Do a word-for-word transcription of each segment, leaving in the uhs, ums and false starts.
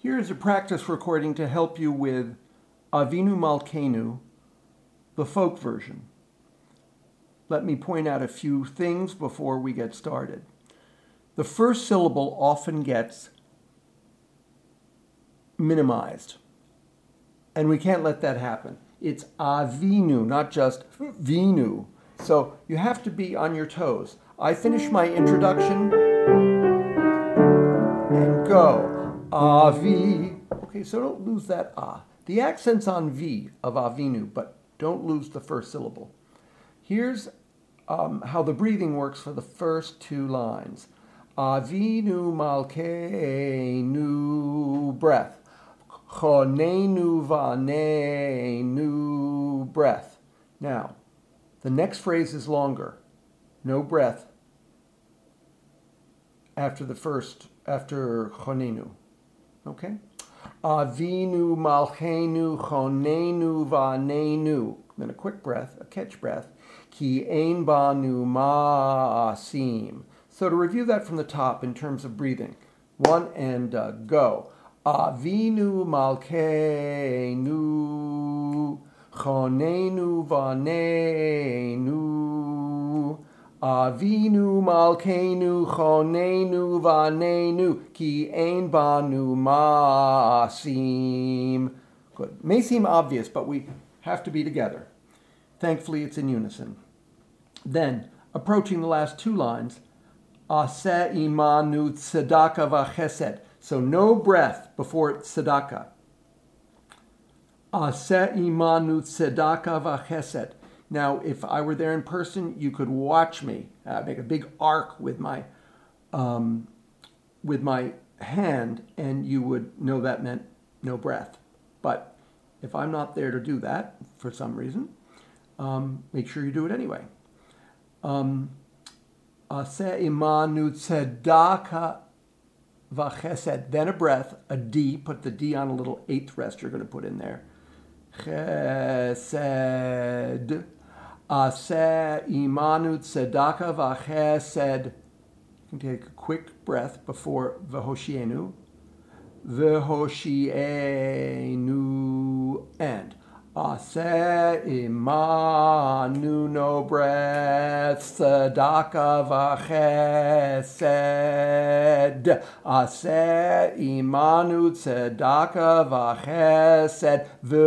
Here's a practice recording to help you with Avinu Malkeinu, the folk version. Let me point out a few things before we get started. The first syllable often gets minimized, and we can't let that happen. It's Avinu, not just Vinu. So you have to be on your toes. I finish my introduction and go. Avi. Okay, so don't lose that ah. The accent's on V of Avinu, but don't lose the first syllable. Here's um, how the breathing works for the first two lines. Avinu Malkeinu, breath. Chonenu Vanenu, breath. Now, the next phrase is longer. No breath after the first, after Chonenu. Okay? Avinu Malkeinu Chonenu Vanenu. Then a quick breath, a catch breath. Ki ein banu ma'asim. So to review that from the top in terms of breathing. One and uh, go. Avinu Malkeinu Chonenu Vanenu. Avinu Malkeinu Chonenu Vanenu Ki ein banu ma'asim. Good. May seem obvious, but we have to be together. Thankfully, it's in unison. Then, approaching the last two lines, Aseh imanu tzedakah v'chesed. So no breath before tzedakah. Aseh imanu tzedakah v'chesed. Now, if I were there in person, you could watch me uh, make a big arc with my um, with my hand, and you would know that meant no breath. But if I'm not there to do that for some reason, um, make sure you do it anyway. Um, Aseh imanu tzedakah v'chesed. Then a breath, a D. Put the D on a little eighth rest you're going to put in there. Chesed. Aseh imanu tzedakah v'chesed. You can take a quick breath before v'hoshienu. V'hoshienu. And Aseh imanu, no breath, tzedakah v'chesed. Aseh imanu tzedakah v'chesed.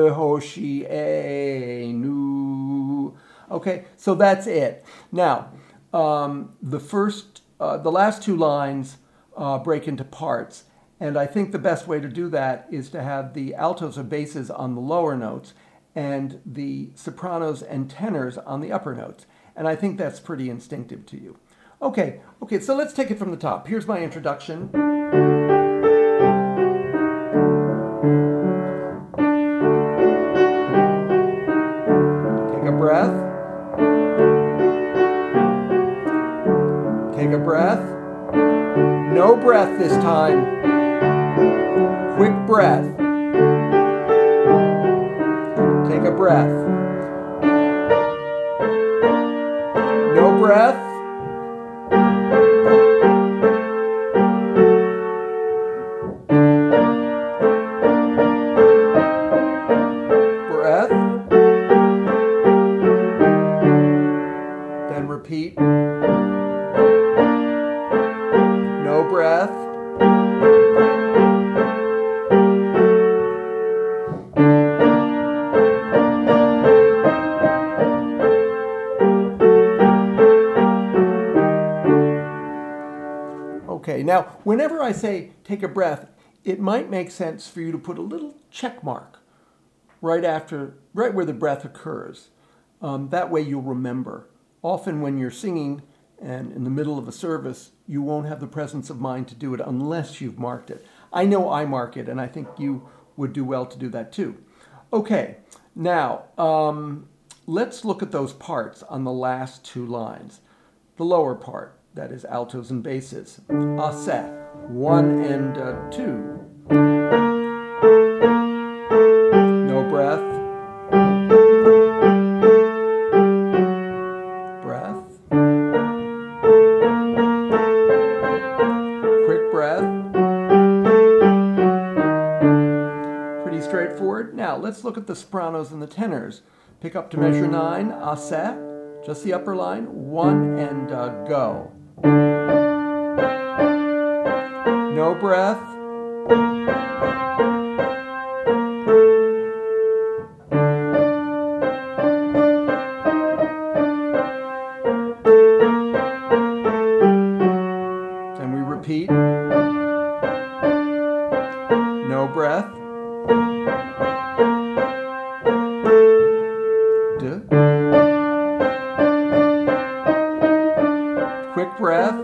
V'hoshienu. Okay, so that's it. Now, um, the first, uh, the last two lines uh, break into parts, and I think the best way to do that is to have the altos or basses on the lower notes and the sopranos and tenors on the upper notes, and I think that's pretty instinctive to you. Okay, okay, so let's take it from the top. Here's my introduction. Take a breath. Take a breath. No breath this time. Quick breath. Take a breath. No breath. Breath. Then repeat. No breath. Okay, now whenever I say take a breath, it might make sense for you to put a little check mark right after, right where the breath occurs. Um, that way you'll remember. Often when you're singing and in the middle of a service, you won't have the presence of mind to do it unless you've marked it. I know I mark it, and I think you would do well to do that too. Okay, now um, let's look at those parts on the last two lines. The lower part, that is altos and basses. Aseh, one and uh, two. No breath. Breath. Quick breath. Now, let's look at the sopranos and the tenors. Pick up to measure nine, assez, just the upper line, one, and uh, go. No breath. And we repeat. No breath. De. Quick breath.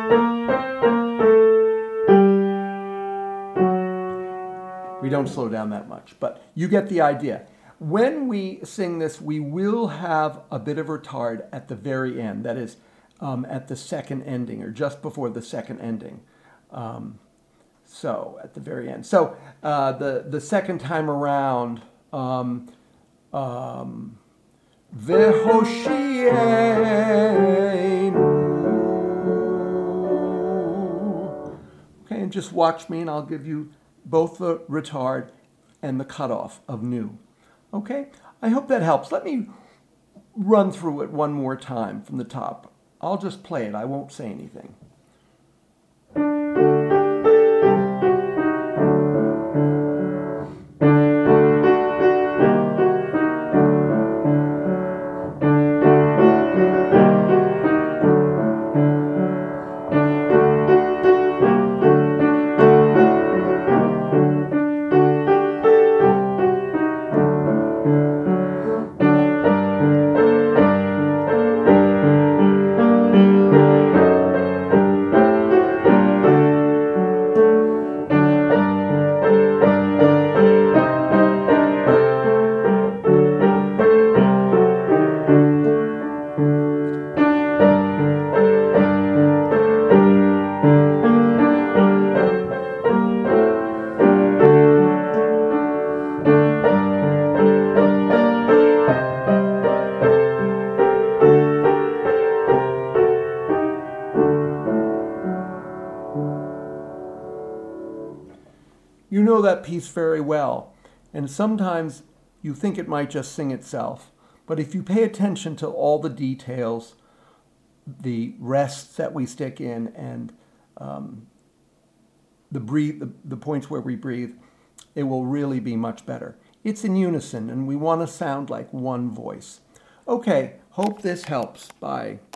We don't slow down that much, but you get the idea. When we sing this, we will have a bit of retard at the very end. That is, um, at the second ending, or just before the second ending. Um, so, at the very end. So, uh, the, the second time around, um, um, Vehoshienu. Okay, and just watch me and I'll give you both the retard and the cutoff of new. Okay, I hope that helps. Let me run through it one more time from the top. I'll just play it. I won't say anything. You know that piece very well, and sometimes you think it might just sing itself. But if you pay attention to all the details, the rests that we stick in, and um, the breathe, the, the points where we breathe, it will really be much better. It's in unison, and we want to sound like one voice. Okay, hope this helps. Bye.